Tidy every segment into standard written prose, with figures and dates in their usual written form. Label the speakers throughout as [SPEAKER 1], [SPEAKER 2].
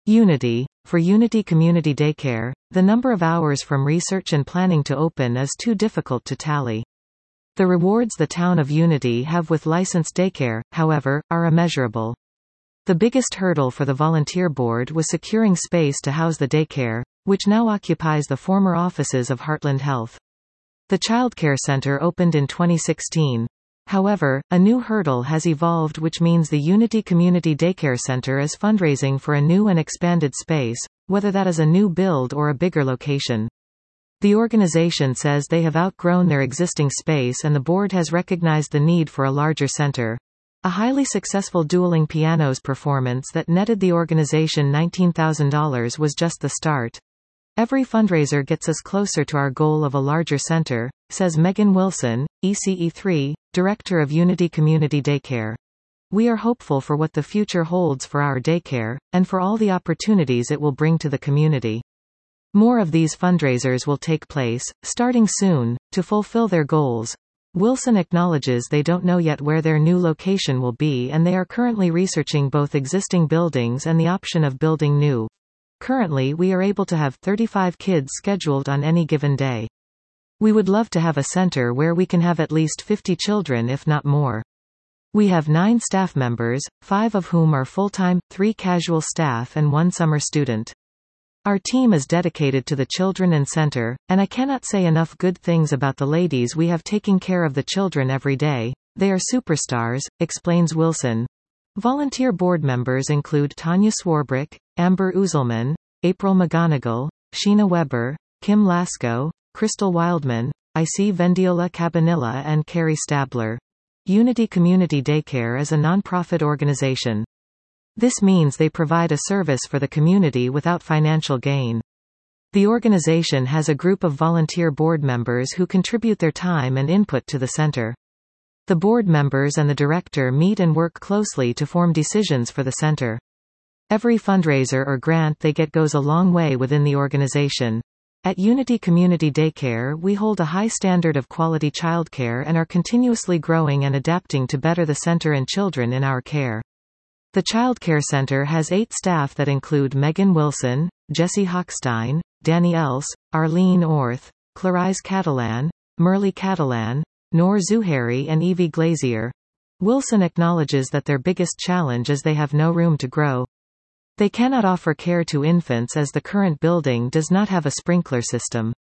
[SPEAKER 1] Unity. For Unity Community Daycare, the number of hours from research and planning to open is too difficult to tally. The rewards the town of Unity have with licensed daycare, however, are immeasurable. The biggest hurdle for the volunteer board was securing space to house the daycare, which now occupies the former offices of Heartland Health. The childcare center opened in 2016. However, a new hurdle has evolved, which means the Unity Community Daycare Center is fundraising for a new and expanded space, whether that is a new build or a bigger location. The organization says they have outgrown their existing space and the board has recognized the need for a larger center. A highly successful dueling pianos performance that netted the organization $19,000 was just the start. Every fundraiser gets us closer to our goal of a larger center, says Megan Wilson, ECE3, Director of Unity Community Daycare. We are hopeful for what the future holds for our daycare, and for all the opportunities it will bring to the community. More of these fundraisers will take place, starting soon, to fulfill their goals. Wilson acknowledges they don't know yet where their new location will be and they are currently researching both existing buildings and the option of building new. Currently we are able to have 35 kids scheduled on any given day. We would love to have a center where we can have at least 50 children if not more. We have 9 staff members, 5 of whom are full-time, 3 casual staff and 1 summer student. Our team is dedicated to the children and center, and I cannot say enough good things about the ladies we have taking care of the children every day. They are superstars, explains Wilson. Volunteer board members include Tanya Swarbrick, Amber Uzelman, April McGonigal, Sheena Weber, Kim Lasko, Crystal Wildman, I.C. Vendiola Cabanilla and Carrie Stabler. Unity Community Daycare is a non-profit organization. This means they provide a service for the community without financial gain. The organization has a group of volunteer board members who contribute their time and input to the center. The board members and the director meet and work closely to form decisions for the center. Every fundraiser or grant they get goes a long way within the organization. At Unity Community Daycare we hold a high standard of quality childcare and are continuously growing and adapting to better the center and children in our care. The Child Care Center has 8 staff that include Megan Wilson, Jessie Hochstein, Danny Else, Arlene Orth, Clarice Catalan, Merle Catalan, Noor Zuhairi and Evie Glazier. Wilson acknowledges that their biggest challenge is they have no room to grow. They cannot offer care to infants as the current building does not have a sprinkler system.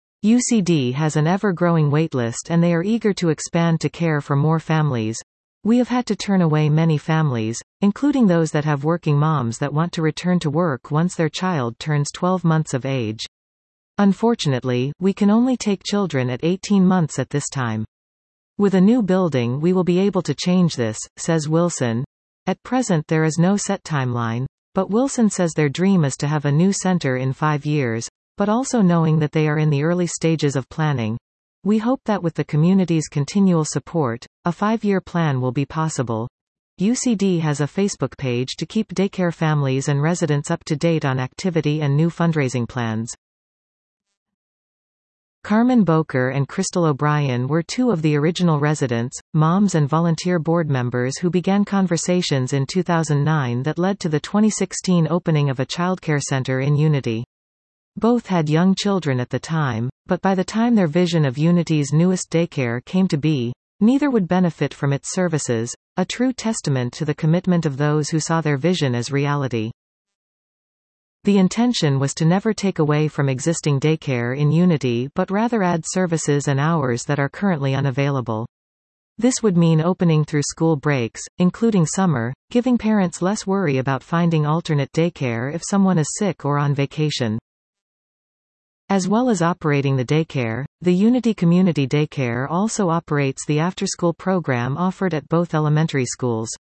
[SPEAKER 1] UCD has an ever-growing waitlist and they are eager to expand to care for more families. We have had to turn away many families, including those that have working moms that want to return to work once their child turns 12 months of age. Unfortunately, we can only take children at 18 months at this time. With a new building we will be able to change this, says Wilson. At present there is no set timeline, but Wilson says their dream is to have a new center in 5 years, but also knowing that they are in the early stages of planning. We hope that with the community's continual support, a 5-year plan will be possible. UCD has a Facebook page to keep daycare families and residents up to date on activity and new fundraising plans. Carmen Boker and Crystal O'Brien were 2 of the original residents, moms and volunteer board members who began conversations in 2009 that led to the 2016 opening of a childcare center in Unity. Both had young children at the time, but by the time their vision of Unity's newest daycare came to be, neither would benefit from its services, a true testament to the commitment of those who saw their vision as reality. The intention was to never take away from existing daycare in Unity but rather add services and hours that are currently unavailable. This would mean opening through school breaks, including summer, giving parents less worry about finding alternate daycare if someone is sick or on vacation. As well as operating the daycare, the Unity Community Daycare also operates the after-school program offered at both elementary schools.